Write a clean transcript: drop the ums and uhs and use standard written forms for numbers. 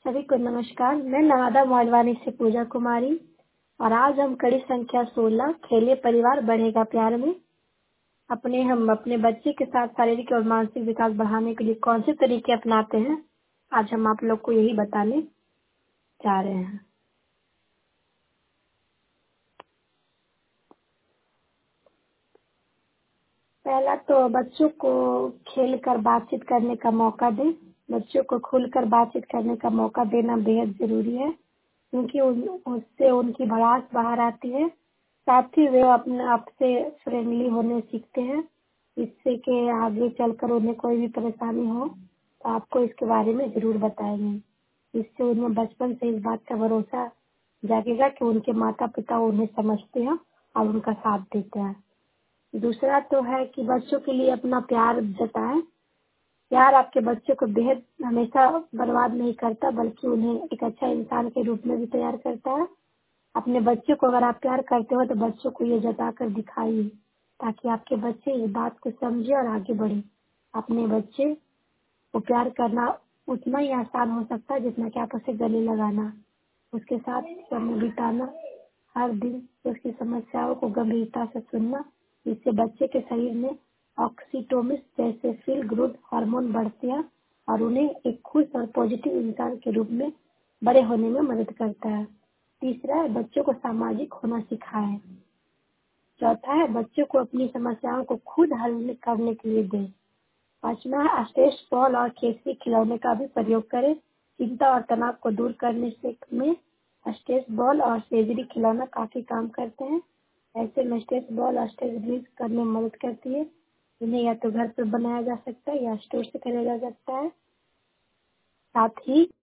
सभी को नमस्कार। मैं नवादा मोहलवानी से पूजा कुमारी और आज हम कड़ी संख्या 16 खेले परिवार बढ़ेगा प्यार में हम अपने बच्चे के साथ शारीरिक और मानसिक विकास बढ़ाने के लिए कौन से तरीके अपनाते हैं, आज हम आप लोग को यही बताने जा रहे हैं। पहला तो बच्चों को खेल कर बातचीत करने का मौका दें। बच्चों को खुलकर बातचीत करने का मौका देना बेहद जरूरी है, क्योंकि उससे उनकी भड़ास बाहर आती है। साथ ही वे अपने आप से फ्रेंडली होने सीखते हैं, इससे कि आगे चलकर उन्हें कोई भी परेशानी हो तो आपको इसके बारे में जरूर बताएंगे। इससे उनमें बचपन से इस बात का भरोसा जागेगा कि उनके माता पिता उन्हें समझते हैं और उनका साथ देते हैं। दूसरा तो है कि बच्चों के लिए अपना प्यार जताएं। प्यार आपके बच्चों को बेहद हमेशा बर्बाद नहीं करता, बल्कि उन्हें एक अच्छा इंसान के रूप में भी तैयार करता है। अपने बच्चों को अगर आप प्यार करते हो तो बच्चों को ये जताकर दिखाइए, ताकि आपके बच्चे इस बात को समझे और आगे बढ़े। अपने बच्चे को प्यार करना उतना ही आसान हो सकता है जितना कि आप उसे गले लगाना। उसके साथ समय बिताना, हर दिन उसकी समस्याओं को गंभीरता से सुनना, इससे बच्चे के शरीर में ऑक्सीटोसिन जैसे फील गुड हार्मोन बढ़ते हैं और उन्हें एक खुश और पॉजिटिव इंसान के रूप में बड़े होने में मदद करता है। तीसरा है बच्चों को सामाजिक होना सिखाएं। चौथा है बच्चों को अपनी समस्याओं को खुद हल करने के लिए दें। पांचवा है स्ट्रेस बॉल और केसरी खिलौने का भी प्रयोग करें। चिंता और तनाव को दूर करने से में स्ट्रेस बॉल और सेजरी खिलौना काफी काम करते हैं। ऐसे में स्ट्रेस बॉल और स्ट्रेस रिलीज करने में मदद करती है। इन्हें या तो घर पर बनाया जा सकता है या स्टोर से खरीदा जा सकता है। साथ ही